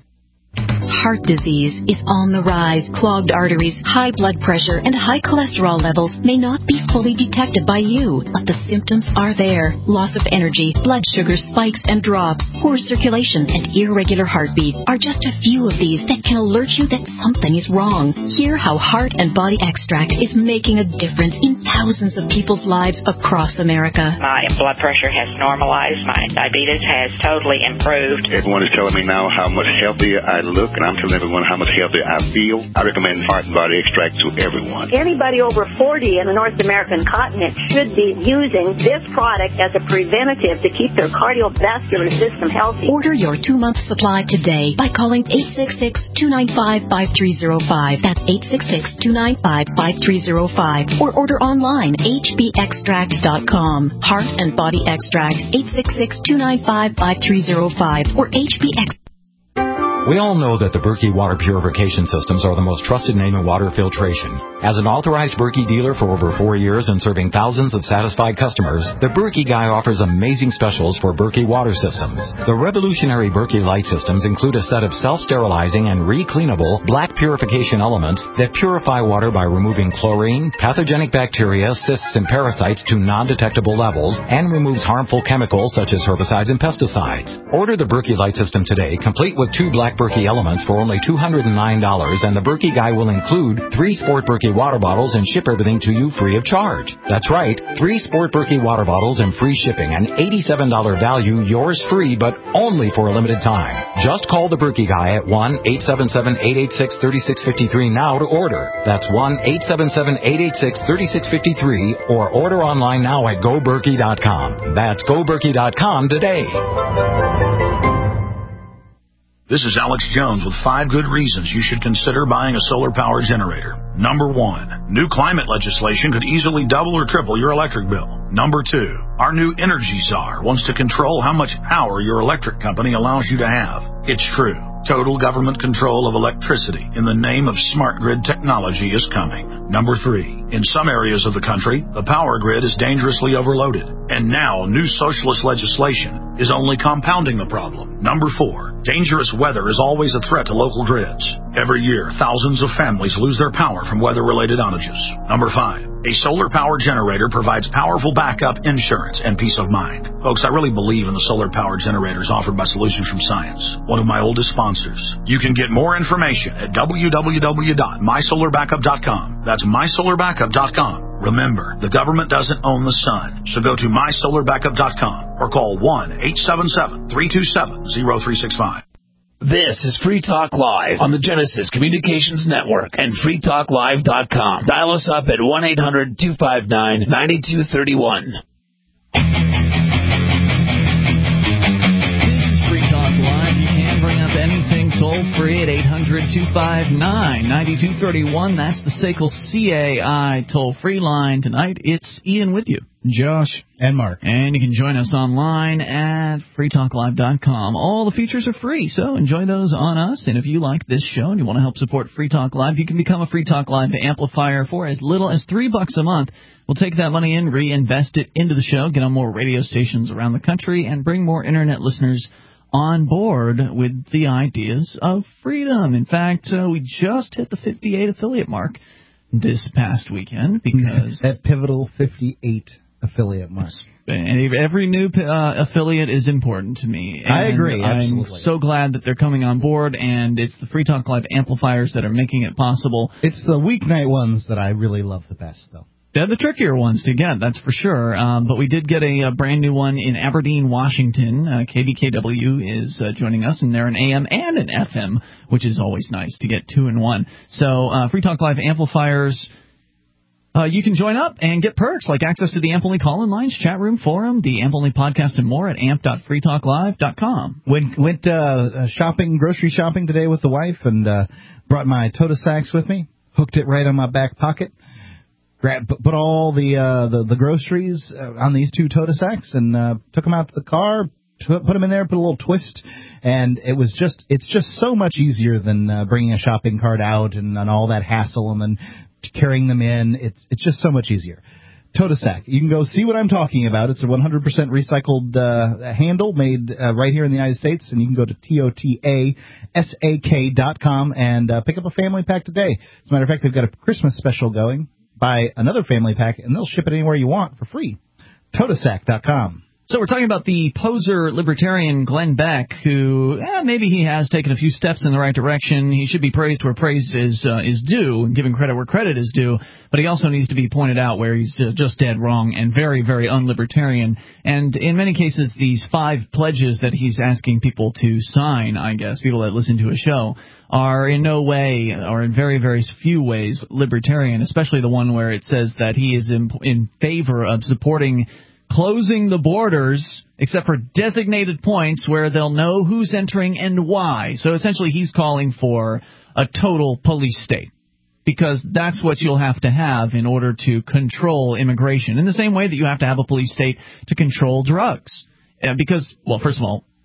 Heart disease is on the rise. Clogged arteries, high blood pressure, and high cholesterol levels may not be fully detected by you, but the symptoms are there. Loss of energy, blood sugar spikes and drops, poor circulation, and irregular heartbeat are just a few of these that can alert you that something is wrong. Hear how Heart and Body Extract is making a difference in thousands of people's lives across America. My blood pressure has normalized. My diabetes has totally improved. Everyone is telling me now how much healthier I look, and I'm telling everyone how much healthier I feel. I recommend Heart and Body Extract to everyone. Anybody over forty in the North American continent should be using this product as a preventative to keep their cardiovascular system healthy. Order your two-month supply today by calling eight six six, two nine five, five three zero five. That's eight six six, two nine five, five three zero five. Or order online, h b extract dot com. Heart and Body Extract, eight six six, two nine five, five three zero five. Or H B Extract. We all know that the Berkey water purification systems are the most trusted name in water filtration. As an authorized Berkey dealer for over four years and serving thousands of satisfied customers, the Berkey Guy offers amazing specials for Berkey water systems. The revolutionary Berkey Light systems include a set of self-sterilizing and re-cleanable black purification elements that purify water by removing chlorine, pathogenic bacteria, cysts, and parasites to non-detectable levels, and removes harmful chemicals such as herbicides and pesticides. Order the Berkey Light system today, complete with two black Berkey elements for only two hundred nine dollars, and the Berkey Guy will include three Sport Berkey water bottles and ship everything to you free of charge. That's right, three Sport Berkey water bottles and free shipping, an eighty-seven dollars value, yours free, but only for a limited time. Just call the Berkey Guy at one eight seven seven, eight eight six, three six five three now to order. That's one eight seven seven, eight eight six, three six five three, or order online now at go berkey dot com. That's go berkey dot com today. This is Alex Jones with five good reasons you should consider buying a solar power generator. Number one, new climate legislation could easily double or triple your electric bill. Number two, our new Energy Czar wants to control how much power your electric company allows you to have. It's true. Total government control of electricity in the name of smart grid technology is coming. Number three, in some areas of the country, the power grid is dangerously overloaded. And now new socialist legislation is only compounding the problem. Number four, dangerous weather is always a threat to local grids. Every year, thousands of families lose their power from weather-related outages. Number five, a solar power generator provides powerful backup insurance and peace of mind. Folks, I really believe in the solar power generators offered by Solutions from Science, one of my oldest sponsors. You can get more information at w w w dot my solar backup dot com. That's my solar backup dot com. Remember, the government doesn't own the sun, so go to my solar backup dot com or call one eight seven seven, three two seven, zero three six five. This is Free Talk Live on the Genesis Communications Network and free talk live dot com. Dial us up at one eight hundred, two five nine, nine two three one. This is Free Talk Live. You can bring up anything toll-free at eight hundred, two five nine, nine two three one. That's the S A C L C A I toll-free line. Tonight, it's Ian with you. Josh. And Mark. And you can join us online at free talk live dot com. All the features are free, so enjoy those on us. And if you like this show and you want to help support Free Talk Live, you can become a Free Talk Live amplifier for as little as three bucks a month. We'll take that money in, reinvest it into the show, get on more radio stations around the country, and bring more Internet listeners on board with the ideas of freedom. In fact, uh, we just hit the fifty-eight affiliate mark this past weekend because... That pivotal fifty-eight affiliate mark. And every new uh, affiliate is important to me. And I agree, absolutely. I'm so glad that they're coming on board, and it's the Free Talk Live amplifiers that are making it possible. It's the weeknight ones that I really love the best, though. They're the trickier ones to get, that's for sure. Um, but we did get a, a brand new one in Aberdeen, Washington. Uh, K B K W is uh, joining us, and they're an A M and an F M, which is always nice to get two in one. So uh, Free Talk Live amplifiers... Uh, you can join up and get perks like access to the Amp Only call-in lines, chat room, forum, the Amp Only podcast, and more at amp dot free talk live dot com. Went, went uh, shopping, grocery shopping today with the wife, and uh, brought my Toda Sacks with me, hooked it right on my back pocket, grabbed, put all the, uh, the, the groceries on these two Toda Sacks, and uh, took them out to the car, put them in there, put a little twist, and it was just, it's just so much easier than uh, bringing a shopping cart out and, and all that hassle and then carrying them in. It's it's just so much easier. Toda Sack. You can go see what I'm talking about. It's a one hundred percent recycled uh, handle made uh, right here in the United States, and you can go to T O T A S A K dot com and uh, pick up a family pack today. As a matter of fact, they've got a Christmas special going. Buy another family pack, and they'll ship it anywhere you want for free. Toda Sack dot com. So we're talking about the poser libertarian Glenn Beck, who eh, maybe he has taken a few steps in the right direction. He should be praised where praise is uh, is due, and given credit where credit is due. But he also needs to be pointed out where he's uh, just dead wrong and very, very unlibertarian. And in many cases, these five pledges that he's asking people to sign, I guess, people that listen to a show, are in no way, or in very, very few ways, libertarian, especially the one where it says that he is in, in favor of supporting closing the borders, except for designated points where they'll know who's entering and why. So essentially he's calling for a total police state, because that's what you'll have to have in order to control immigration, in the same way that you have to have a police state to control drugs. Uh, because, well, first of all,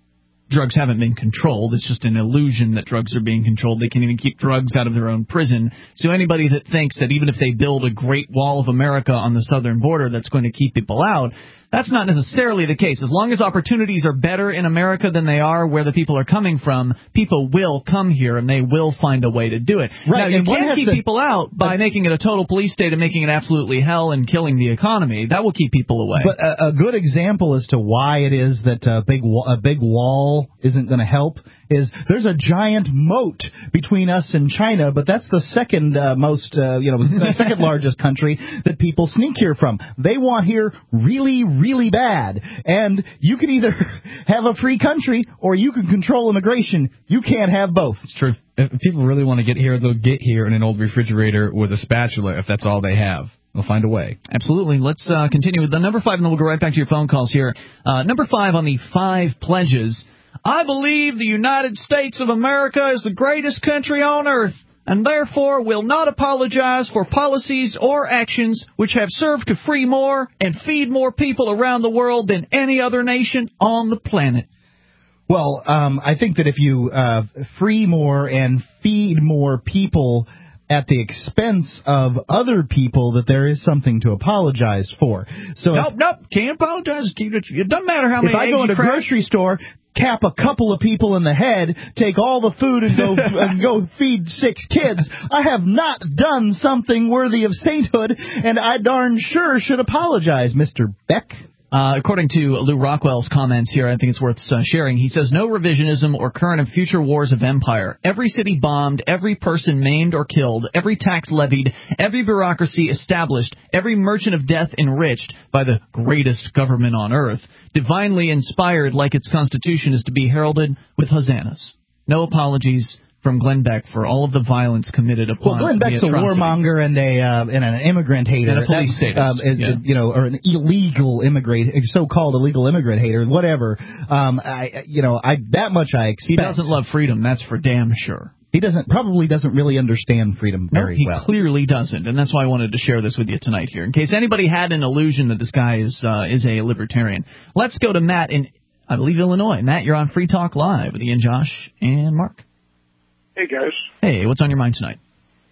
drugs haven't been controlled. It's just an illusion that drugs are being controlled. They can't even keep drugs out of their own prison. So anybody that thinks that even if they build a Great Wall of America on the southern border, that's going to keep people out, that's not necessarily the case. As long as opportunities are better in America than they are where the people are coming from, people will come here and they will find a way to do it. Right, now, you and one can't has keep to- people out by making it a total police state and making it absolutely hell and killing the economy. That will keep people away. But a, a good example as to why it is that a big wa- a big wall isn't going to help is there's a giant moat between us and China, but that's the second uh, most, uh, you know, the second largest country that people sneak here from. They want here really, really bad, and you can either have a free country or you can control immigration. You can't have both. It's true. If people really want to get here, they'll get here in an old refrigerator with a spatula if that's all they have. They'll find a way. Absolutely. Let's uh, continue with the number five, and then we'll go right back to your phone calls here. Uh, number five on the five pledges. I believe the United States of America is the greatest country on earth, and therefore will not apologize for policies or actions which have served to free more and feed more people around the world than any other nation on the planet. Well, um, I think that if you uh, free more and feed more people at the expense of other people, that there is something to apologize for. So nope, if, nope, can't apologize. It doesn't matter how many if I go eggs in you a crack. grocery store, cap a couple of people in the head, take all the food and go and go feed six kids, I have not done something worthy of sainthood, and I darn sure should apologize, Mister Beck. Uh, according to Lou Rockwell's comments here, I think it's worth uh, sharing. He says, no revisionism or current and future wars of empire. Every city bombed, every person maimed or killed, every tax levied, every bureaucracy established, every merchant of death enriched by the greatest government on earth, divinely inspired like its constitution is to be heralded with hosannas. No apologies from Glenn Beck for all of the violence committed upon. Well, Glenn Beck's the a warmonger and a uh, and an immigrant hater, and a police that, status, um, is, yeah. you know, or an illegal immigrant, so-called illegal immigrant hater, whatever. Um, I, you know, I that much I expect. He doesn't love freedom, that's for damn sure. He doesn't probably doesn't really understand freedom very no, he well. He clearly doesn't, and that's why I wanted to share this with you tonight here, in case anybody had an illusion that this guy is uh, is a libertarian. Let's go to Matt in, I believe, Illinois. Matt, you're on Free Talk Live with Ian, Josh, and Mark. Hey, guys. Hey, what's on your mind tonight?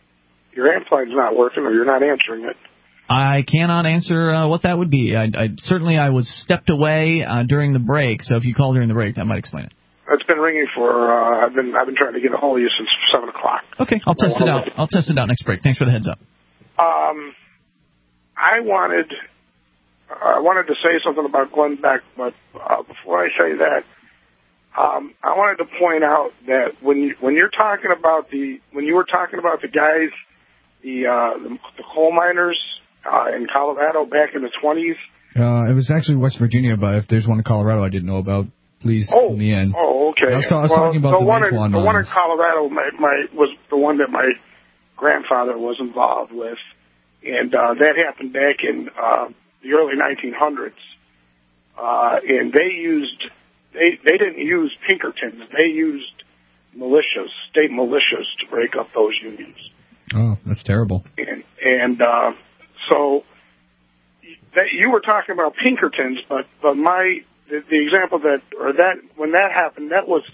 Your amplified's not working, or you're not answering it. I cannot answer uh, what that would be. I, I certainly I was stepped away uh, during the break, so if you call during the break, that might explain it. It's been ringing for. Uh, I've been I've been trying to get a hold of you since seven o'clock. Okay, I'll test it out. I'll test it out next break. Thanks for the heads up. Um, I wanted I wanted to say something about Glenn Beck, but uh, before I say that. Um, I wanted to point out that when you, when you're talking about the when you were talking about the guys, the uh, the, the coal miners uh, in Colorado back in the twenties. Uh, it was actually West Virginia, but if there's one in Colorado I didn't know about, please oh, fill me in. Oh, okay. I was, I was well, talking about the, the one in, Lakeland the one in mines. Colorado my, my, was the one that my grandfather was involved with, and uh, that happened back in uh, the early nineteen hundreds, uh, and they used. They they didn't use Pinkertons. They used militias, state militias, to break up those unions. Oh, that's terrible. And and uh, so that you were talking about Pinkertons, but but my the, the example that or that when that happened, that was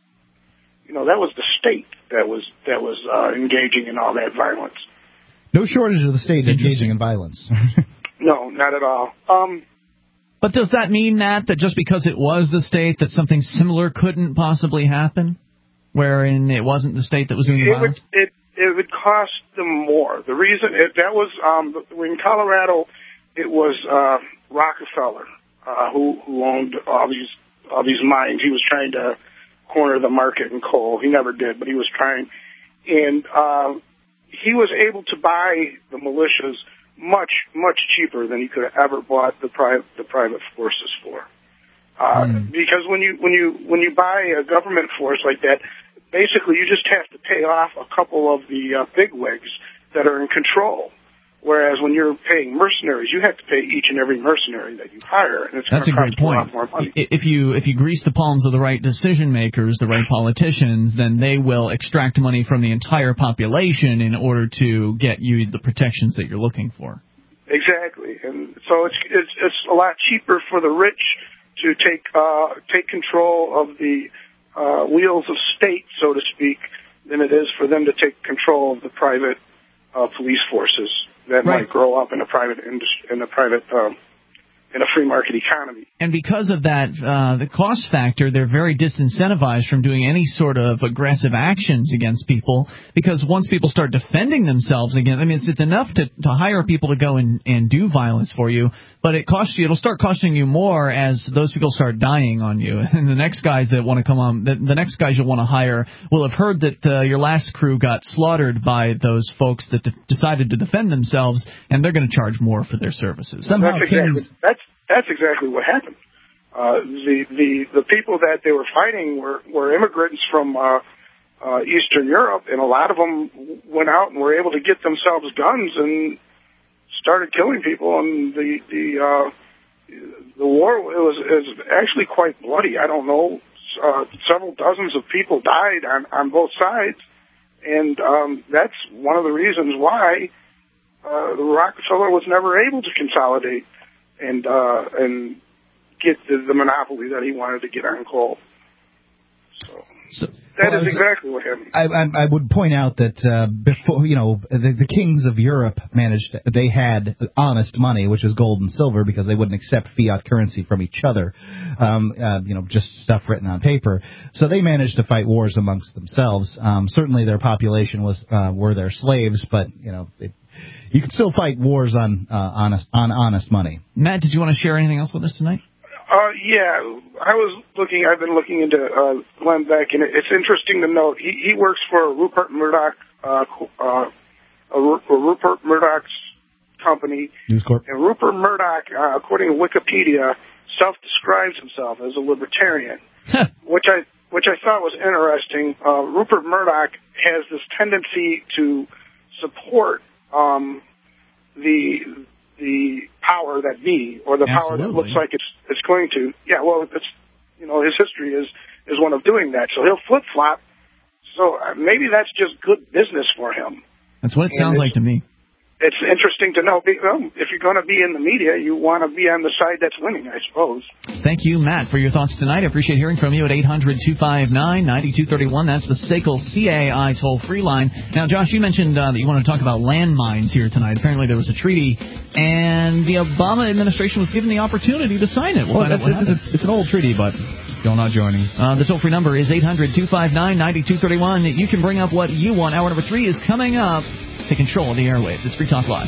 you know that was the state that was that was uh, engaging in all that violence. No shortage of the state engaging in violence. No, not at all. Um. But does that mean, Matt, that just because it was the state that something similar couldn't possibly happen, wherein it wasn't the state that was doing the it violence? Would, it it would cost them more. The reason it, that was um, in Colorado, it was uh, Rockefeller uh, who who owned all these all these mines. He was trying to corner the market in coal. He never did, but he was trying, and uh, he was able to buy the militias much, much cheaper than he could have ever bought the private the private forces for. Uh, mm. Because when you when you when you buy a government force like that, basically you just have to pay off a couple of the uh, bigwigs that are in control. Whereas when you're paying mercenaries, you have to pay each and every mercenary that you hire, and it's That's a great point. A lot more money. If you if you grease the palms of the right decision makers, the right politicians, then they will extract money from the entire population in order to get you the protections that you're looking for. Exactly, and so it's it's it's a lot cheaper for the rich to take uh, take control of the uh, wheels of state, so to speak, than it is for them to take control of the private uh, police forces that Right. might grow up in a private industry, in a private um, in a free market economy. And because of that, uh, the cost factor, they're very disincentivized from doing any sort of aggressive actions against people, because once people start defending themselves against, I mean, it's, it's enough to, to hire people to go and, and do violence for you, but it costs you, it'll start costing you more as those people start dying on you. And the next guys that want to come on, the, the next guys you'll want to hire will have heard that uh, your last crew got slaughtered by those folks that de- decided to defend themselves, and they're going to charge more for their services. Somehow that's exactly, that's That's exactly what happened. Uh, the the the people that they were fighting were were immigrants from uh, uh, Eastern Europe, and a lot of them went out and were able to get themselves guns and started killing people. And the the uh, the war it was, it was actually quite bloody. I don't know, uh, several dozens of people died on on both sides, and um, that's one of the reasons why uh, Rockefeller was never able to consolidate and uh, and get the, the monopoly that he wanted to get on coal. So, so that well, is exactly what happened. I, I, I would point out that uh, before, you know, the, the kings of Europe managed, they had honest money, which is gold and silver, because they wouldn't accept fiat currency from each other, um, uh, you know, just stuff written on paper. So they managed to fight wars amongst themselves. Um, certainly their population was uh, were their slaves, but, you know, it, you can still fight wars on uh, honest on honest money. Matt, did you want to share anything else with us tonight? Uh, yeah, I was looking. I've been looking into uh, Glenn Beck, and it's interesting to note he, he works for Rupert Murdoch, uh, uh, a Rupert Murdoch's company. News Corp. And Rupert Murdoch, uh, according to Wikipedia, self-describes himself as a libertarian, which I which I thought was interesting. Uh, Rupert Murdoch has this tendency to support um, the the power that be, or the Absolutely. power that looks like it's it's going to. Yeah, well, it's you know his history is is one of doing that. So he'll flip flop. So uh, maybe that's just good business for him. That's what it And sounds like to me. It's interesting to know. Well, if you're going to be in the media, you want to be on the side that's winning, I suppose. Thank you, Matt, for your thoughts tonight. I appreciate hearing from you at eight hundred, two five nine, nine two three one. That's the S A C L C A I toll-free line. Now, Josh, you mentioned uh, that you want to talk about landmines here tonight. Apparently there was a treaty, and the Obama administration was given the opportunity to sign it. We'll well, find it's, out what it's, a, it's an old treaty, but still not joining. Uh, the toll-free number is eight hundred, two five nine, nine two three one. You can bring up what you want. Hour number three is coming up to control the airwaves. It's Free Talk Live.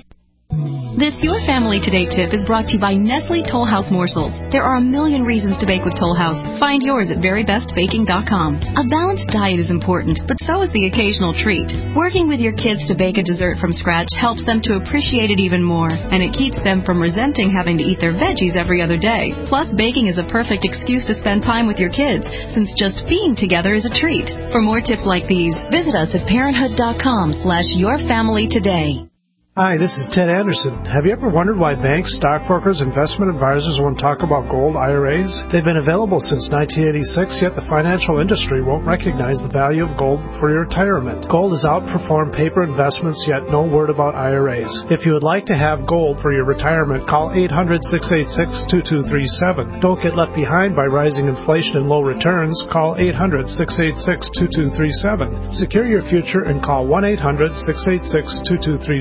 This Your Family Today tip is brought to you by Nestle Toll House Morsels. There are a million reasons to bake with Toll House. Find yours at very best baking dot com. A balanced diet is important, but so is the occasional treat. Working with your kids to bake a dessert from scratch helps them to appreciate it even more, and it keeps them from resenting having to eat their veggies every other day. Plus, baking is a perfect excuse to spend time with your kids, since just being together is a treat. For more tips like these, visit us at parenthood dot com slash your family today. Hi, this is Ted Anderson. Have you ever wondered why banks, stockbrokers, investment advisors won't talk about gold I R As? They've been available since nineteen eighty-six, yet the financial industry won't recognize the value of gold for your retirement. Gold has outperformed paper investments, yet no word about I R As. If you would like to have gold for your retirement, call eight hundred, six eight six, two two three seven. Don't get left behind by rising inflation and low returns. Call eight hundred, six eight six, two two three seven. Secure your future and call one eight hundred, six eight six, two two three seven.